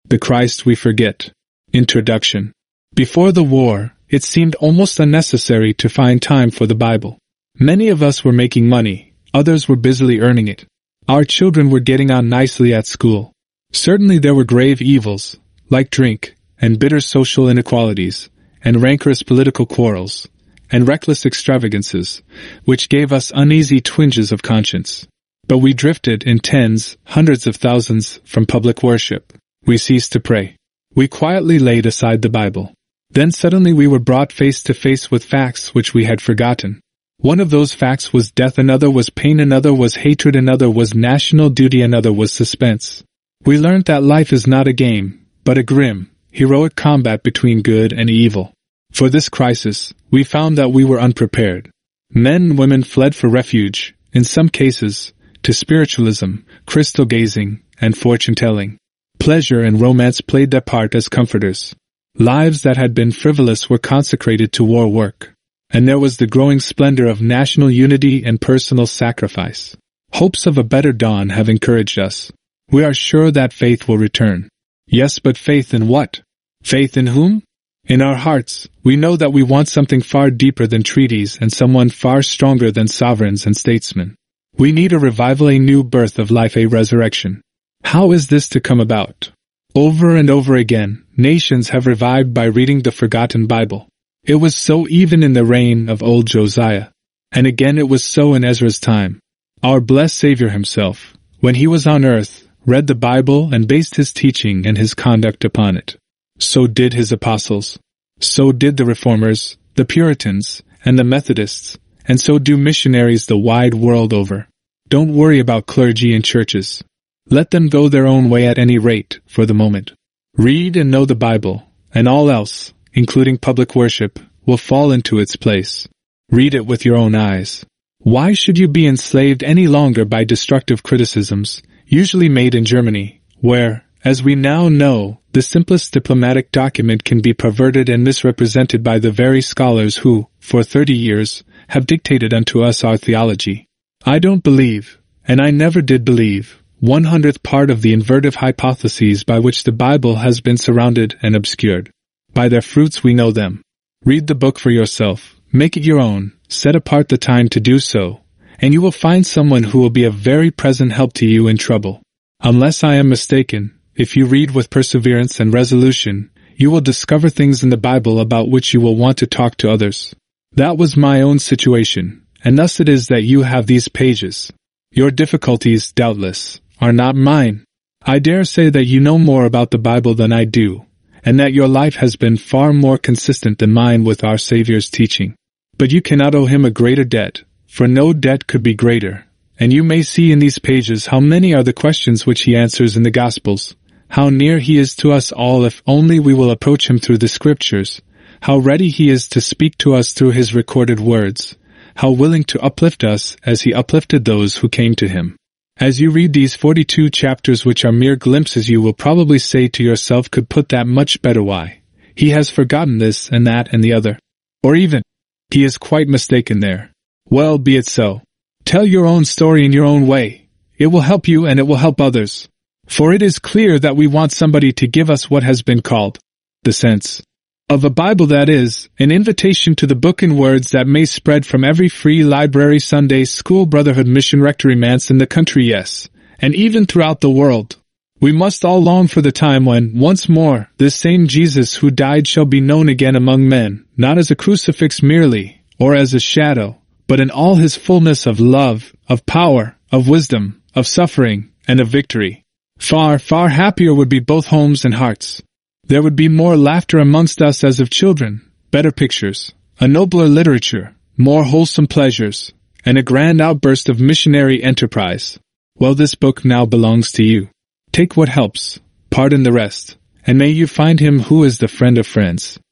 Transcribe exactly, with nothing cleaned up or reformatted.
The Christ We Forget. Introduction. Before the war, it seemed almost unnecessary to find time for the Bible. Many of us were making money, others were busily earning it. Our children were getting on nicely at school. Certainly there were grave evils, like drink, and bitter social inequalities, and rancorous political quarrels, and reckless extravagances, which gave us uneasy twinges of conscience. But we drifted in tens, hundreds of thousands, from public worship. We ceased to pray. We quietly laid aside the Bible. Then suddenly we were brought face to face with facts which we had forgotten. One of those facts was death, another was pain, another was hatred, another was national duty, another was suspense. We learned that life is not a game, but a grim, heroic combat between good and evil. For this crisis, we found that we were unprepared. Men and women fled for refuge, in some cases, to spiritualism, crystal gazing, and fortune-telling. Pleasure and romance played their part as comforters. Lives that had been frivolous were consecrated to war work. And there was the growing splendor of national unity and personal sacrifice. Hopes of a better dawn have encouraged us. We are sure that faith will return. Yes, but faith in what? Faith in whom? In our hearts, we know that we want something far deeper than treaties and someone far stronger than sovereigns and statesmen. We need a revival, a new birth of life, a resurrection. How is this to come about? Over and over again, nations have revived by reading the forgotten Bible. It was so even in the reign of old Josiah. And again it was so in Ezra's time. Our blessed Savior himself, when he was on earth, read the Bible and based his teaching and his conduct upon it. So did his apostles. So did the Reformers, the Puritans, and the Methodists, and so do missionaries the wide world over. Don't worry about clergy and churches. Let them go their own way at any rate, for the moment. Read and know the Bible, and all else, including public worship, will fall into its place. Read it with your own eyes. Why should you be enslaved any longer by destructive criticisms, usually made in Germany, where, as we now know, the simplest diplomatic document can be perverted and misrepresented by the very scholars who, for thirty years, have dictated unto us our theology? I don't believe, and I never did believe, one hundredth part of the invertive hypotheses by which the Bible has been surrounded and obscured. By their fruits we know them. Read the book for yourself, make it your own, set apart the time to do so, and you will find someone who will be a very present help to you in trouble. Unless I am mistaken, if you read with perseverance and resolution, you will discover things in the Bible about which you will want to talk to others. That was my own situation, and thus it is that you have these pages. Your difficulties, doubtless, are not mine. I dare say that you know more about the Bible than I do, and that your life has been far more consistent than mine with our Savior's teaching. But you cannot owe him a greater debt, for no debt could be greater, and you may see in these pages how many are the questions which he answers in the Gospels, how near he is to us all if only we will approach him through the Scriptures, how ready he is to speak to us through his recorded words, how willing to uplift us as he uplifted those who came to him. As you read these forty-two chapters which are mere glimpses, you will probably say to yourself, could put that much better, why? He has forgotten this and that and the other. Or even, he is quite mistaken there. Well, be it so. Tell your own story in your own way. It will help you and it will help others. For it is clear that we want somebody to give us what has been called the sense of a Bible, that is, an invitation to the book in words that may spread from every free library, Sunday school, brotherhood, mission, rectory, manse in the country, yes, and even throughout the world. We must all long for the time when, once more, this same Jesus who died shall be known again among men, not as a crucifix merely, or as a shadow, but in all his fullness of love, of power, of wisdom, of suffering, and of victory. Far, far happier would be both homes and hearts. There would be more laughter amongst us as of children, better pictures, a nobler literature, more wholesome pleasures, and a grand outburst of missionary enterprise. Well, this book now belongs to you. Take what helps, pardon the rest, and may you find him who is the friend of friends.